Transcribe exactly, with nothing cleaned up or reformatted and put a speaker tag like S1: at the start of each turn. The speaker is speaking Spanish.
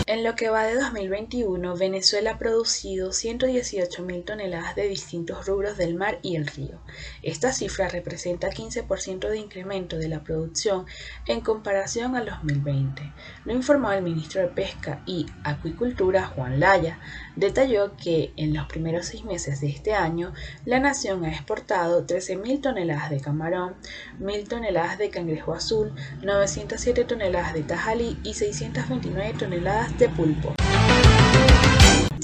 S1: En lo que va de dos mil veintiuno, Venezuela ha producido ciento dieciocho mil toneladas de distintos rubros del mar y el río. Esta cifra representa quince por ciento de incremento de la producción en comparación al dos mil veinte. Lo informó el ministro de Pesca y Acuicultura, Juan Laya. Detalló que en los primeros seis meses de este año, la nación ha exportado trece mil toneladas de camarón, mil toneladas de cangrejo azul, novecientas siete toneladas de tajalí y seiscientas veintinueve toneladas de pulpo.